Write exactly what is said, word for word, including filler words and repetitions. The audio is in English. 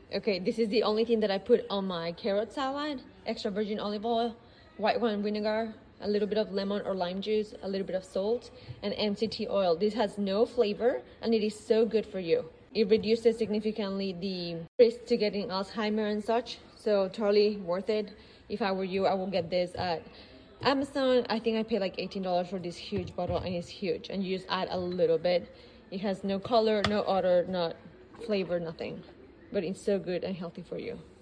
Okay, this is the only thing that I put on my carrot salad. Extra virgin olive oil, white wine vinegar, a little bit of lemon or lime juice, a little bit of salt, and M C T oil. This has no flavor and it is so good for you. It reduces significantly the risk to getting Alzheimer's and such, so totally worth it. If I were you, I will get this at Amazon. I think I paid like eighteen dollars for this huge bottle, and it's huge, and you just add a little bit. It has no color, no odor, not flavor, nothing, but it's so good and healthy for you.